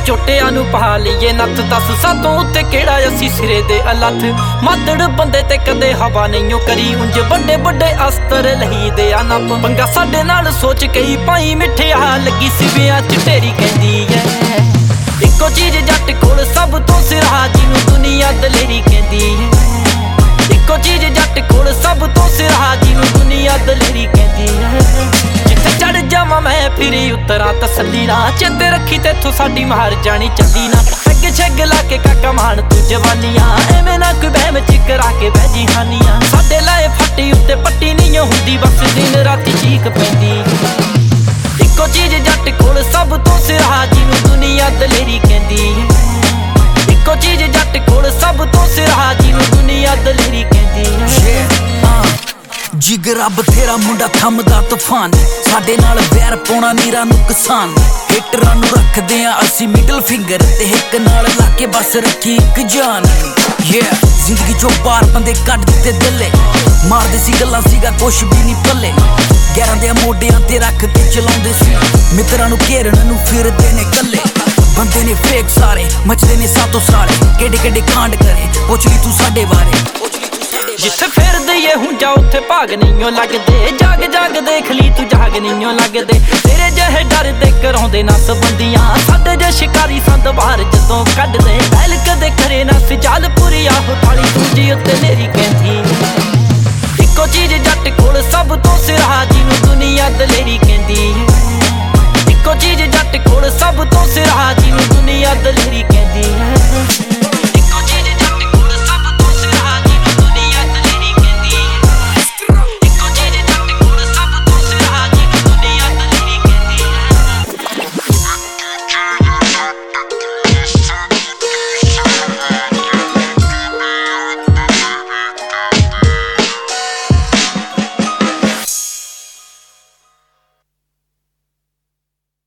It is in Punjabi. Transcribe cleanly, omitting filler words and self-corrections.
ਝੋਟਿਆਂ ਨੂੰ ਪਾ ਲਈਏ ਨੱਥ। ਦੱਸ ਸਾਤੋਂ ਉੱਤੇ ਕਿਹੜਾ ਅਸੀਂ ਸਿਰੇ ਦੇ ਅਲੱਥ। ਮਾਦੜ ਬੰਦੇ ਤੇ ਕਦੇ ਹਵਾ ਨਹੀਂਓ ਕਰੀ, ਉਂਝ ਵੱਡੇ ਵੱਡੇ ਅਸਤਰ ਲਹੀਦੇ ਆ ਨੱਪ। ਪੰਗਾ ਸਾਡੇ ਨਾਲ ਸੋਚ ਕਈ ਪਾਈ ਮਿੱਠਿਆ, ਲੱਗੀ ਸਿਵਿਆਂ ਚ ਢੇਰੀ ਕਹਿੰਦੀ ਐ। ਇੱਕੋ ਚੀਜ਼ ਜੱਟ ਕੋਲ ਸਭ ਤੋਂ ਸਿਰਾ, ਜਿਹਨੂੰ ਦੁਨੀਆ ਦਲੇਰੀ ਕਹਿੰਦੀ ਐ। ਇੱਕੋ ਚੀਜ਼ ਜੱਟ ਕੋਲ ਸਭ ਤੋਂ ਸਿਰਾ, ਜਿਹਨੂੰ ਦੁਨੀਆ ਦਲੇਰੀ ਕਹਿੰਦੀ ਐ। ਜਿੱਥੇ ਚੜ ਜਾਵਾਂ ਮੈਂ ਫਿਰੀ ਉਤਰਾਂ ਤਸੱਲੀ ਨਾ, ਚੇਤੇ ਰੱਖੀ ਤੇਥੋਂ ਸਾਡੀ ਮਾਰ ਜਾਣੀ ਚੱਲੀ ਨਾ। ਅੱਗ ਛੱਗ ਲਾ ਕੇ ਕਾਕਾ ਮਾਣ ਤੂੰ ਜਵਾਨੀਆਂ, ਐਵੇਂ ਨਾ ਕੋਈ ਬਹਿਮ ਚ ਕਰਾ ਕੇ ਬਹਿ ਜੀ ਹਾਨੀਆਂ। ਸਾਡੇ ਲਾਏ ਫੱਟੀ ਉੱਤੇ ਪੱਟੀ ਨਹੀਂ ਹੁੰਦੀ, ਬਸ ਦਿਨ ਰਾਤੀ ਚੀਕ ਪੈਂਦੀ। ਇੱਕੋ ਚੀਜ਼ ਜੱਟ ਕੋਲ ਸਭ ਤੋਂ ਸਿਰਾ, ਜਿਹਨੂੰ ਦੁਨੀਆ ਦਲੇਰੀ ਕਹਿੰਦੀ ਹੈ। ਇੱਕੋ ਚੀਜ਼ ਜੱਟ ਕੋਲ ਸਭ ਤੋਂ ਸਿਰਾ, ਜਿਹਨੂੰ ਦੁਨੀਆ ਦਲੇਰੀ ਕਹਿੰਦੀ ਹੈ। ਜਿਗਰਾ ਬਥੇਰਾ ਮੁੰਡਾ ਥੰਮਦਾ ਤੂਫਾਨ, ਸਾਡੇ ਨਾਲ ਵੈਰ ਪਾਉਣਾ ਨੀਰਾ ਨੁਕਸਾਨ। ਹਿੱਟਰਾਂ ਨੂੰ ਰੱਖਦੇ ਆ ਅਸੀਂ ਮਿਡਲ ਫਿੰਗਰ, ਤੇ ਇੱਕ ਨਾਲ ਲਾ ਕੇ ਬਸ ਰੱਖੀ ਇੱਕ ਜਾਨ। ਜ਼ਿੰਦਗੀ ਚੋਂ ਪਾਰ ਬੰਦੇ ਕੱਢ ਦਿੱਤੇ ਦਿੱਲੇ, ਮਾਰਦੇ ਸੀ ਗੱਲਾਂ ਸੀਗਾ ਕੁਛ ਵੀ ਨਹੀਂ ਪੱਲੇ। ਗੈਰਾਂ ਦੇ ਮੋਢਿਆਂ ਤੇ ਰੱਖ ਕੇ ਚਲਾਉਂਦੇ ਸੀ, ਮਿੱਤਰਾਂ ਨੂੰ ਘੇਰਨ ਨੂੰ ਫਿਰਦੇ ਨੇ ਕੱਲੇ। ਬੰਦੇ ਨੇ ਫੇਕ ਸਾਰੇ, ਮਚਦੇ ਨੇ ਸਾਤੋਂ ਸਾਰੇ, ਕਿਹੜੇ ਕਿਹੜੇ ਕਾਂਡ ਕਰੇ ਪੁੱਛ ਲਈ ਤੂੰ ਸਾਡੇ ਬਾਰੇ। ਜਿੱਥੇ ਫਿਰਦੇ ਏ ਹੁਣ ਜਾ ਉੱਥੇ ਭਾਗ ਨਹੀਂਓ ਲੱਗਦੇ, ਜਾਗ ਜਾਗ ਦੇਖ ਲਈ ਤੂੰ ਜਾਗ ਨਹੀਂਓ ਲੱਗਦੇ। ਤੇਰੇ ਜਿਹੇ ਡਰਦੇ ਕਰਾਉਂਦੇ ਨਾ ਸੰਬੰਧੀਆਂ, ਸਾਡੇ ਜੇ ਸ਼ਿਕਾਰੀ ਸੰਦ ਬਾਹਰ ਜਦੋਂ ਕੱਢਦੇ। ਬੈਲ ਕਦੇ ਕਰੇ ਨਾ ਸਿਜਾਲ ਪੂਰੀ ਆਹੋ ਤਾਲੀ, ਦੂਜੀ ਉੱਤੇ ਨੇਰੀ ਕਹਿੰਦੀ। ਇੱਕੋ ਚੀਜ਼ ਜੱਟ ਕੋਲ ਸਭ ਤੋਂ ਸਿਰਾ, ਜਿਹਨੂੰ ਦੁਨੀਆ ਦਲੇਰੀ ਕਹਿੰਦੀ ਹੈ। ਇੱਕੋ ਚੀਜ਼ ਜੱਟ ਕੋਲ ਸਭ ਤੋਂ ਸਿਰਾ, ਜਿਹਨੂੰ ਦੁਨੀਆ ਦਲੇਰੀ